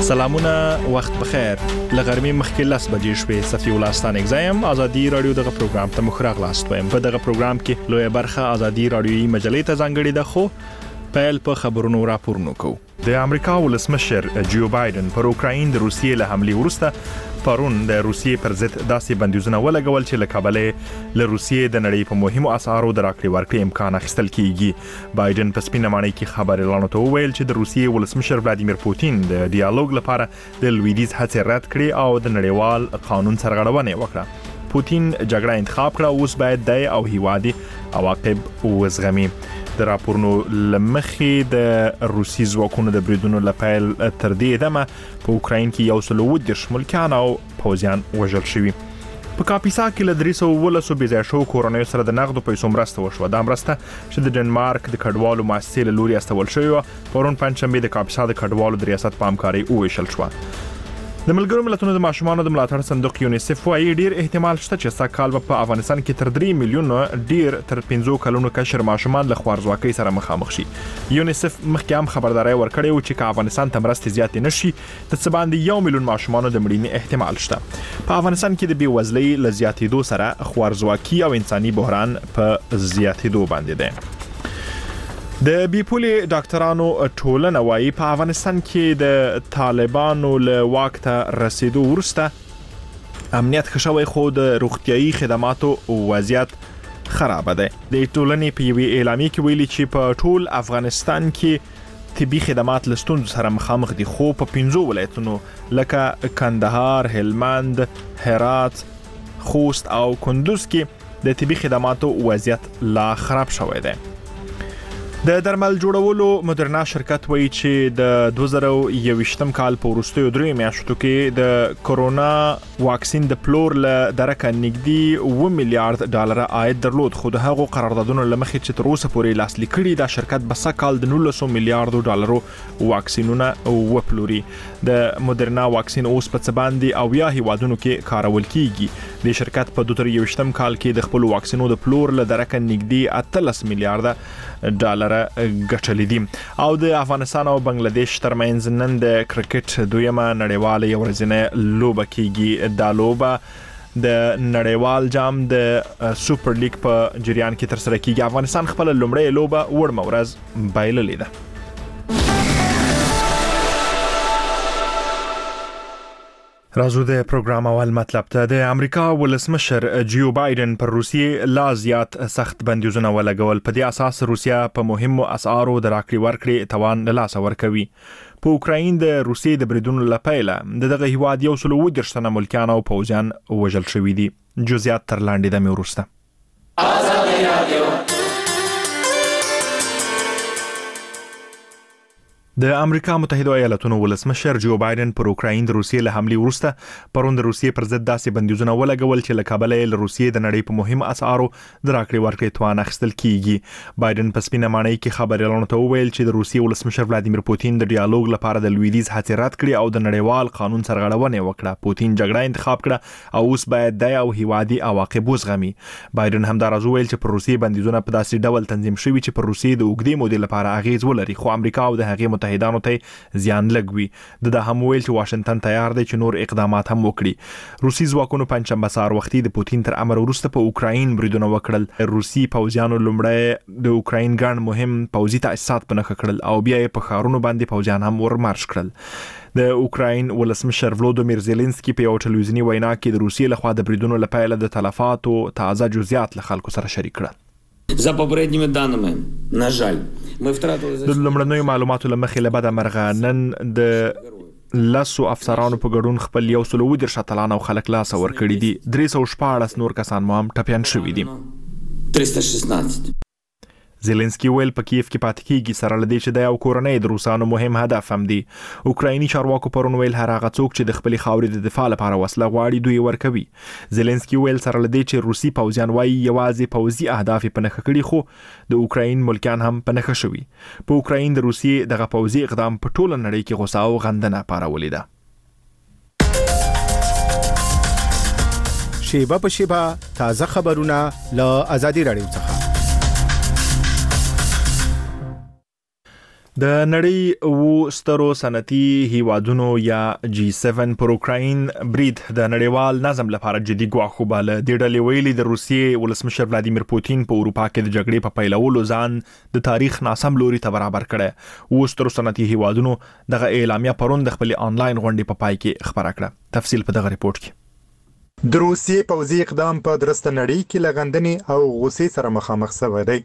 سلامونه وخت بخیر لغرمې مخکې لاس بجې شوې صفي ولستان اگزایم ازادي رادیو دغه پروګرام ته مخراغ لاست وایم په دغه پروګرام کې لوی برخه ازادي رادیوي مجلې ته ځانګړې ده خو پیل په خبرونو راپورونو کو د امریکا ولسمشر جو بایدن پر اوکراین د روسیې له حمله وروسته پرون د روسیې پر ضد داسې بندیزونه ولګول چې له کابل له روسیې د نړۍ په مهمو اسعارو د راکړې ورکړې امکان اخیستل کیږي بایدن په سپینه ماڼۍ کې خبريالانو ته وویل چې د روسیې ولسمشر ولادیمیر پوتین د ډیالوګ لپاره د لویدیز هڅې رد کړې او د نړیوال قانون سرغړونه وکړه پوتین جګړه انتخاب کړه اوس باید د او هیوادي عواقب وزغمي د راپورونو لمخې د روسي ځواکونو د بریدونو لپاره تر دې دمه په اوکراین کې 110 ملکان او پوځیان وژل شوي په کاپیسا کې له 310 بيځای شو کورونې سره د نقد پیسو مرسته وشو د مرسته چې د ډنمارک د کډوالو مؤسسې له لوري استول شوی پرون پنځشنبه د کاپیسا د کډوالو د ریاست په همکاري وویشل شو د ملګرو ملتونو د ماشومانو د ملاتړ صندوق یونیسف وايي ډیر احتمال شته چې ساکال په افغانستان کې تر 3 میلیون ډیر تر 15 کلونو کشر ماشومان له خوارزواکۍ سره مخامخ شي یونیسف مخکې هم خبرداري ورکړې و چې افغانستان ته مرستې زیات نشي د څه باندې 1 میلیون ماشومان د مړینې احتمال شته په افغانستان کې د بیوزلۍ ل زیاتېدو سره خوارزواکۍ او انساني بحران په زیاتېدو باندې ده د بیپولي ډاکټرانو ټولنه وايي په افغانستان کې د طالبانو له واک ته رسیدو وروسته امنیت خښوي خو د روغتيایي خدماتو وضعیت خراب ده د ټولنې په یوه اعلامیه کې ویلي چې په ټول افغانستان کې طبي خدمات لستون سره مخامخ دي خو په 15 ولایتونو لکه کندهار، هلمند، هرات، خوست او کندوز کې د طبي خدماتو وضعیت لا خراب شوی دی د درمل جوړولو مدرنا شرکت وایي چې د 2021م کال په وروستیو 3 میاشتو کې د کورونا واکسین د پلور له درکه نږدې 2 میلیارډ ډالر عاید درلود خو د هغو قراردادونو لمخې چې تر اوسه پورې لاسلیک کړي د شرکت بسا کال د 19 میلیارډ ډالرو واکسینونه وپلوري د مدرنا واکسین اوس په څه باندې او یا هیوادونو کې کارول کیږي د شرکت په 2021م کال کې د خپل واکسینو د پلور له درکه نږدې 13 میلیارډ ډالر ګټلې دي او د افغانستان او بنگلاديش ترمنځ نن د کرکټ دویمه نړیواله ورځنۍ لوبه کیږي د لوبه د نړیوال جام د سوپر لیګ په جریان کې تر سره کیږي افغانستان خپل لومړی لوبه وړمه ورځ بایللې ده راځو د پروګرام اول مطلب ته د امریکا ولسمشر جو بایدن پر روسیې لا زیات سخت بندیزونه ولګول په دې اساس روسیا په مهمو اسعارو د راکړې ورکړې توان له لاسه ورکوي په اوکراین د روسیې د بریدونو لپاره دغه هیواد 110 تنه ملکان او پوځیان وژل شوي دي جزئیات تر لاندې د میورسته ازادي رادیو د امریکا متحده ایالاتونو ولسمشر جو بایدن پر اوکراین د روسیې له حمله وروسته پرون د روسیې پر ضد داسې بندیزونه ولګول چې له کابل له روسیې د نړۍ په مهم اسعارو د راکړې ورکړې توان اخیستل کیږي بایدن په سپینه ماڼۍ کې خبريالانو ته وویل چې د روسیې ولسمشر ولادیمیر پوتین د ډیالوګ لپاره د لویدیز هڅې رد کړې او د نړیوال قانون سرغړونه وکړه پوتین جګړه انتخاب کړه او اوس باید د او هیوادي عواقب وزغمي بایدن همدارز وویل چې پر روسیې بندیزونه په داسې ډول تنظیم شوي چې پر روسیې د اوږدې مودې لپاره اغیز ولري خو امریکا او د هغې متحدانو ته زیان لګوي د هم ویل چې واشنگټن تیار دی چې نور اقدامات هم وکړي روسي ځواکونو پنځشنبه سهار وختي د پوتین تر امر وروسته په اوکراین بریدونه وکړل روسي پوځیانو لومړی د اوکراین ګڼ مهم پوځي تاسیسات پنهخه کړل او بیا یې په ښارونو باندې پوځیان هم ورمارش کړل د اوکراین ولسمشر ولودیمیر زيلنسکي په یو ټلویزیونی وینا کې د روسیې لخوا د بریدونو لپاره د تلفاتو تازه جزئیات له خلکو سره شریک کړل За попередніми даними, на жаль, ми втратили د لومړنیو معلوماتو لمخې له بده مرغه نن د لاسو افسرانو په ګډون خپل 110 شتلان او خلک لاس ورکړي دي 314 نور کسان مو هم ټپيان شوي دي 316 زيلنسکي ویل په کیف کې پاتې کیږي سره لدې چې د یو کورنۍ د روسانو مهم هدف هم دی اوکرایني چارواکو پرون ویل هر هغه څوک چې د خپل خاورې د دفاع لپاره وسله غواړي دوی ورکوي زيلنسکي ویل سره لدې چې روسي پوځیان وايي یوازې پوځي اهداف په نخښه کړي خو د اوکراین ملکان هم په نخښه شوي په اوکراین د روسي دغه پوځي اقدام په ټوله نړۍ کې غوسه او غندنه پارولې ده شیبه په شیبه تازه خبرونه له ازادي رادیو څخه د نړۍ و سترو صنعتي هیوادونو یا G7 پر اوکراین برید د نړیوال نظم لپاره جدي ګواښ وباله. د ډلې ویلي د روسیې ولسمشر ولادیمیر پوتین په اروپا کې د جګړې په پیلولو ځان د تاریخ ناسم لوري ته برابر کړي. و سترو صنعتي هیوادونو دغه اعلامیه پرون د خپل آنلاین غونډې په پای کې خبره کړه. تفصیل په دغه ریپورت کې. د روسیې پوځي اقدام په درسته نړۍ کې لغندنې او غوسې سره مخامخ شوی دی.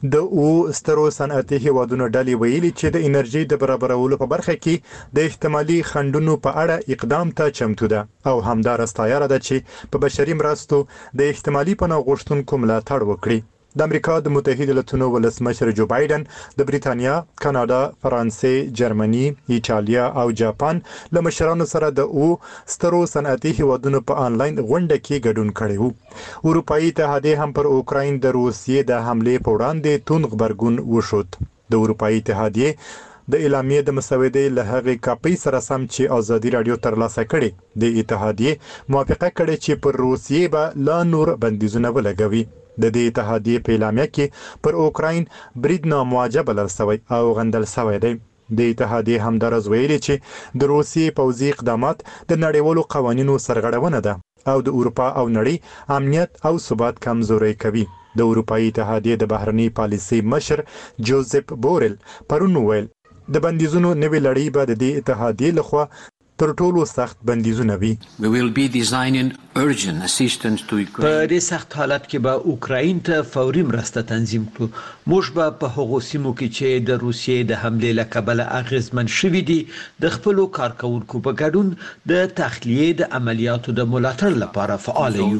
د سترو صنعتي هیوادونو ډلې ویلي چې د انرژي د برابرولو په برخه کې د احتمالي خنډونو په اړه اقدام ته چمتو ده او همدارس تیار ده چې په بشري مرستو د احتمالي پناه غوښتونکو ملاتړ وکړي. د امریکا د متحده ایالاتونو ولسمشر جو بایدن د بریتانیا، کاناډا، فرانسې، جرمني، ایټالیا او جاپان له مشرانو سره د سترو صنعتي هیوادونو په آنلاین غونډه کې ګډون کړی وو. اروپאי اتحادیه هم پر اوکراین د روسیې د حمله په وړاندې توند غبرګون وښود. د اروپאי اتحادیه د اعلامیې د مسودې له هغې کاپي سره سم چې ازادي رادیو ترلاسه کړي د اتحادیه موافقه کړې چې پر روسیې به لا نور بندیزونه ولګوي. د دې اتحادیه په اعلامیه کې پر اوکراین برید نامواجه بلل شوی او غندل شوی دی. د اتحادیه همدارس ویلي چې د روسیې پوځي اقدامات د نړیوالو قوانینو سرغړونه ده او د اروپا او نړۍ امنیت او ثبات کمزوري کوي. د اروپאי اتحادیه د بهرنی پالیسي مشر جوزف بورل پرون ویل د بندیزونو نوې لړۍ به د دې اتحادیه لخوا تر ټولو سخت بندیزونه وي. We will be designing urgent assistance to Ukraine. په دې سخت حالت کې به اوکراین ته فوري مرسته تنظیم کړو. موږ به په هغو سیمو کې چې د روسیې د حملې له کبله اغیزمن شوي دي د خپلو کارکونکو په ګډون د تخلیې د عملیاتو د ملاتړ لپاره فعال یو.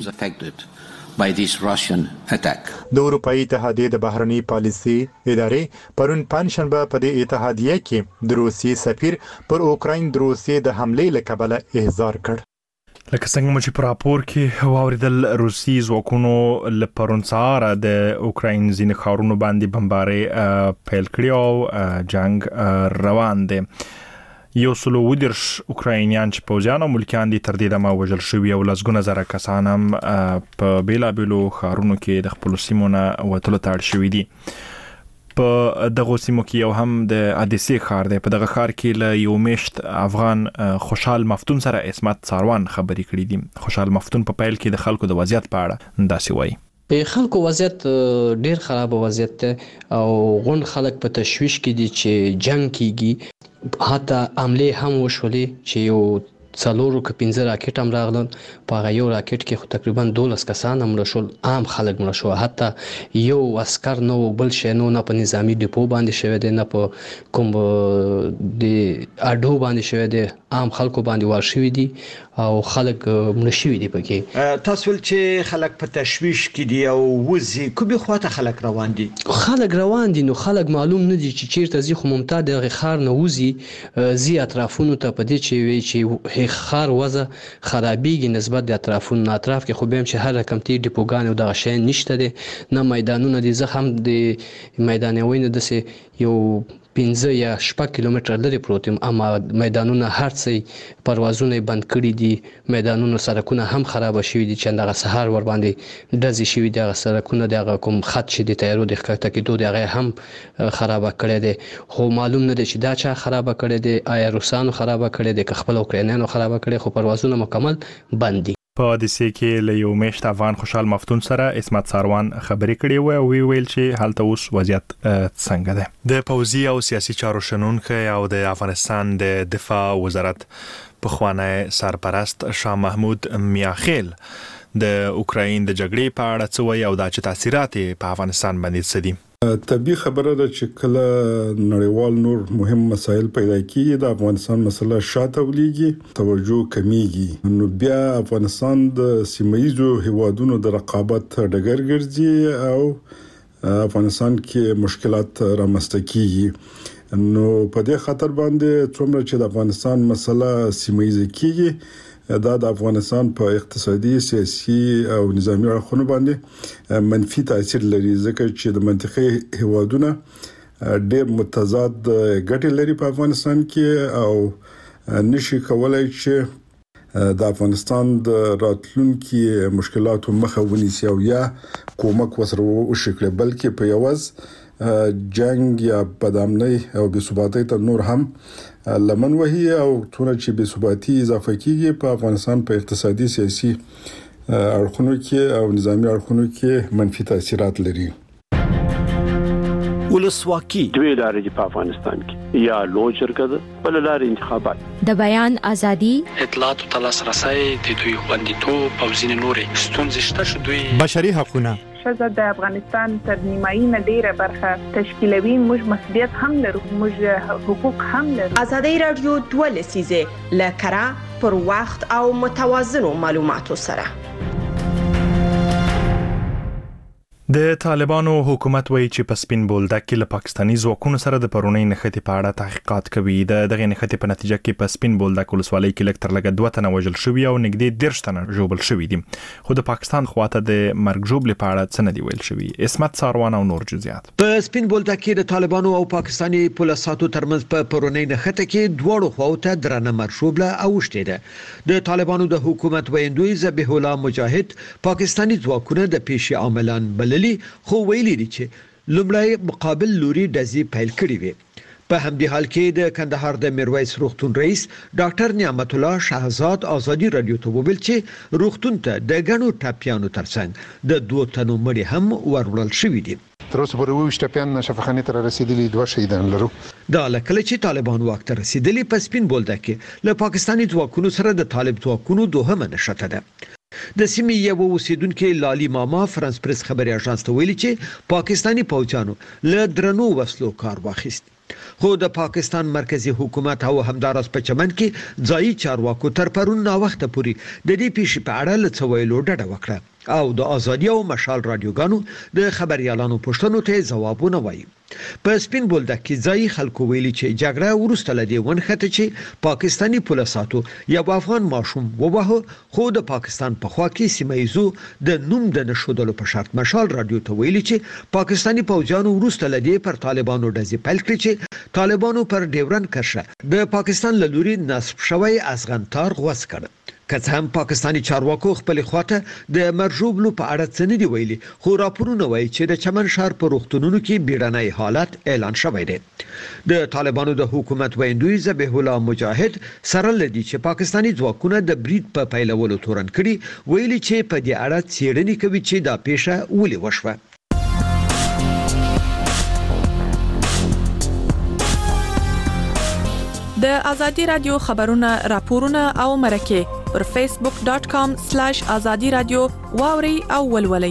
by this Russian attack. د اروپאי اتحادیه د بهرنی پالیسي ادارې پرون پنځشنبه په دې اتحادیه کې د روسیې سفیر پر اوکراین د روسیې د حملې له کبله احضار کړ. لکه څنګه چې په راپور کې واوریدل روسي ځواکونو له پرون سهار د اوکراین ځینې ښارونو باندې بمبارۍ پیل کړې او جنگ روان دی. یو سلو ودرش اوکراینیان چې پوځیان او ملکیان دي تر دې دمه وژل شوي او لسګونه زره کسان هم په بیلابیلو ښارونو کې د خپلو سیمو نه وتلو ته اړ شوي دي. په دغه سیمو کې یو هم د ادیسې ښار دی. په دغه ښار کې له یو میشت افغان خوشحال مفتون سره عصمت ساروان خبرې کړې دي. خوشحال مفتون په پیل کې د خلکو د وضعیت په اړه داسې وایي. په خلکو وضعیت ډیر خراب وضعیت ده او غون خلک په تشویش کې دي چې جنگ کیږي. حتی عمله هم وشولې چې یو څلورو که 15 راکټ هم راغلل. په یو راکټ کې خو تقریبا 12 کسان هم مړ عام خلک مړ شو. حتی یو عسكر نو بل شي نو نه په نظامی ډیپو باندې شوی دی نه په کوم د اډو باندې شوی دی. عام خلکو باندې وار شوی دي او خلک مړ شوی دي. پکې تاسو ول چې خلک په تشویش کې دي او وزي کومه خواته خلک روان دي. خلک روان دي نو خلک معلوم نه دي چې چیرته زی خو ممتاز د خار نه وزي زی اطرافونو ته پدې چې وی چې خار وزه خرابېږي نسبت د اطرافونو اطراف کې خو به هم چې هر رقمتي ډیپوګان او د شین نشته دي نه میدانونه دي. زه هم د میدانوي نه د یو 15 یا 6 کیلومتر لري پروت یم اما میدانونه هر څه پروازونه بند کړي دي. میدانونو سرکونه هم خراب شوي دي چې دغه سهار ور باندې دزي شوي دي. هغه سرکونه دغه کوم خط چې د تیارو د ښکته کېدو دغه هم خراب کړي دي. خو معلوم نه دي چې دا چا خراب کړي دي. آیا روسانو خراب کړي دي که خپل اوکراینانو خراب کړي. خو پروازونه مکمل بند دي. په دې کې له یو میشت افغان خوشحال مفتون سره عصمت ساروان خبرې کړې و او ویل چې هلته اوس وضعیت څنګه ده. د پوځي او سیاسي چارو شنونکي او د افغانستان د دفاع وزارت پخوانی سرپرست شاه محمود میاخیل د اوکراین د جګړې په اړه څه وایي او دا چې تاثیرات په افغانستان باندې څه دي. طبیعي خبره ده چې کله نړیوال نور مهم مسایل پیدا کیږي د افغانستان مسله شاته ولېږي توجه کمیږي نو بیا افغانستان د سیمایي هیوادونو د رقابت ډګر ګرځي او افغانستان کې مشکلات رامنځته کیږي. نو په دې خاطر باندې څومره چې د افغانستان مسله سیمایي کیږي دا د افغانستان په اقتصادي سیاسي او نظامی اړخونو باندې منفي تاثیر لري ځکه چې د منطقي هیوادونه ډېر متضاد ګټې لري په افغانستان کې او نشي کولای چې د افغانستان د راتلونکو مشکلاتو مخه ونیسي او یا کومک وسره وشي بلکې په یوز جنگ یا بدامنۍ او بې ثباتۍ ته نور هم لمن وهي او څونه چې بې ثباتي اضافه کیږي په افغانستان په اقتصادي سیاسي اړخونو کې او نظامی اړخونو کې منفي تاثیرات لري. ولسواکي دوی لارې په افغانستان کې یا لوی شرکت بل لارې انتخابات د بیان ازادي اطلاعات او لاسرسي د دوی خوندیتوب او ځینې نورې ستونزې شته چې دوی بشري حقوقونه شزه د افغانستان تر نیمایي نه ډیره برخه تشکیلوي. موږ مسؤلیت هم لرو، موږ حقوق هم لرو. ازادي رادیو 2 لسیزه لکرا پر وخت او متوازنو معلوماتو سره. د طالبانو حکومت وایي چې په سپین بولدک کې له پاکستاني ځواکونو سره د پرونی نښتې په اړه تحقیقات کوي. دغه نښتې په نتیجه کې په سپین بولدک ولسوالۍ کې لږ تر لږه 2 تنه وژل شوي او نږدې 10 تنه ژوبل شوي دي. خو د پاکستان خواته د مرګ ژوبلې په اړه څه نه دی ویل شوي. اسمت ساروان او نور جزئیات. په سپین بولدک کې د طالبانو او پاکستاني پولیسو ترمنځ په پرونی نښتې کې دواړو خواو ته درنه مرګ ژوبله اوښتې ده. د طالبانو د حکومت ویندوی ذبیح الله مجاهد پاکستاني ځواکونه د پیشي عاملان بللي، خو ویلي دي چې لومړی مقابل لوري ډزې پیل کړې وي. په همدې حال کې د کندهار د میرویس روغتون رئیس ډاکټر نعمت الله شهزاد ازادي رادیو ته وویل چې روغتون ته د غنو ټاپیانو ترڅنګ د 2 تنو مړي هم ورولل شوي دي. تر اوسه پورې 20 ټاپیان شفاخانه ته رسیدلي، 2 شهیدان لرو. دا لکه چې طالبان واک ته رسیدلي په سپین بولدک کې له پاکستاني ځواکونو سره د طالب ځواکونو دوهمه نښته ده. د سیمې یو اوسیدونکو لالی ماما فرانس پریس خبري اژانس ته ویلي چې پاکستاني پوځیانو له درنو وسلو کار واخیست. خو د پاکستان مرکزی حکومت او همدارس په چمن کې ځایي چارواکو تر پرون نا وخت پورې د دې پیښې په اړه لڅویلو ډډه وکړه او د ازادي او مشال رادیوګانو د خبريالانو پوښتنو ته ځوابونه وایي. په سپین بولدک کې ځایي خلکو ویلي چې جګړه ورسته لدی ونخته چې پاکستاني پولیسو یو افغان ماشوم ووهه، خو د پاکستان په خوا کې سیمایزو د نوم د نشودلو په شرط مشال رادیو ته ویلي چې پاکستاني پوځیانو ورسته لدی پر طالبانو ډزې پیل کړې چې طالبانو پر ډیورن کرښه د پاکستان له لوري نصب شوی افغانتار غوڅ کړ. که هم پاکستاني چارواکو خپل خواته د مرجوبلو په اړه څه نه دی ویلي، خو راپورونه وایي چې د چمن شهر په روغتونونو کې بیړنی حالت اعلان شوی دی. د طالبانو د حکومت ویندوی ذبیح الله مجاهد سره لدی چې پاکستاني ځواکونه د برید په پیلولو تورن کړي، ویلي چې په دې اړه څېړنې کوي چې دا پیښه ولې وشوه. د ازادي رادیو خبرونه، راپورونه او مرکه پر facebook.com/azadi radio واوري او ولولي.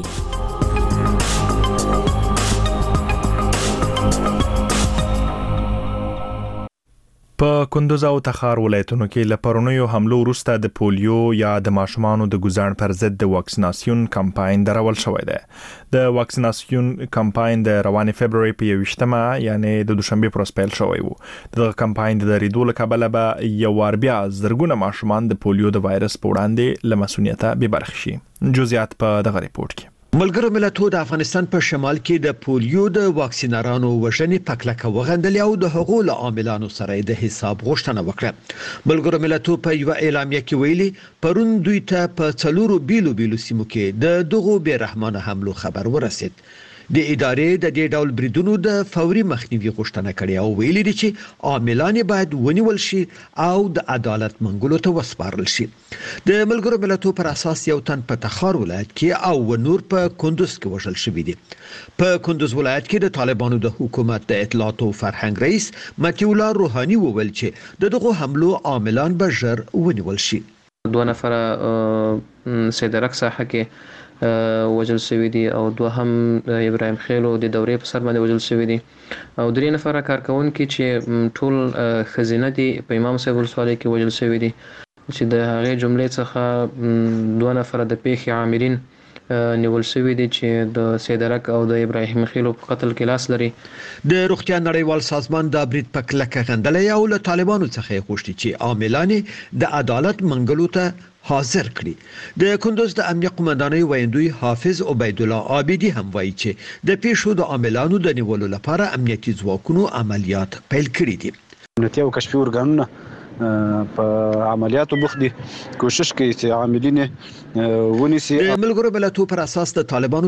په کندوز او تخار ولایتونو کې له پرونیو حملو وروسته د پولیو یا د ماشومانو د ګزاڼ پر ضد د واکسیناسیون کمپاین درول شوی دی. د واکسیناسیون کمپاین د روانې فبرवरी په 21مه یعنی د دوشنبه پر ورځ پیل شوی وو. د کمپاین د ریدو له کبله به یو وار بیا زرګونه ماشومان د پولیو د وایرس په وړاندې له مسؤلیته بې برخې شي. جزئیات په دغه ریپورت کې. ملګرو ملتونو د افغانستان په شمال کې د پولیو د واکسینارانو وژنې پکلکه وغندلې او د حقوقو عاملانو سره د حساب غوښتنه وکړه. ملګرو ملتونو په یو اعلامیه کې ویلي پرون دوی ته په 4 بیلو سیمو کې د دغو بیرحمانه حملو خبر ورسید. د ادارې د دې ډول بریدونو د فوري مخنیوي غوښتنه کړې او ویلي دي چې عاملان باید ونیول شي او د عدالت منګولو ته وسپارل شي. د ملګرو ملتونو پر اساس یو تن په تخار ولایت کې او نور په کندوز کې وژل شوی دي. په کندوز ولایت کې د طالبانو د حکومت د اطلاعات او فرهنګ رئیس متي الله روحاني وویل چې دغه حملو عاملان به ژر ونیول شي. 2 نفر سیدرک ساحه کې وجل شوی دي او 2 هم ابراهیم خیلو د دورې په سر باندې وجل شوی دي او 3 نفر کارکونکي چې ټول خزینه دي په امام صاحب ولسوالۍ کې وجل شوی دي چې د هغه جملې څخه 2 نفر د پیښې عاملین نیول شوی دي چې د سیدرک او د ابراهیم خیلو په قتل کې لاس لري. د روغتیا نړیوال سازمان د برید په کلکه غندلې او له طالبانو څخه غوښتي چې عاملان د عدالت منګلو ته حاضر کړي. د کندوز د امنیه قومندانۍ ویندوی حافظ عبید الله عابدی هم وایي چې د پیښو د عاملانو د نیولو لپاره امنیتي ځواکونو عملیات پیل کړي دي. امنیتي او کشفي ارګانونه په عملیاتو بوخت دي، کوشش کوي چې عاملین ونیسي. د ملګرو ملتونو پر اساس د طالبانو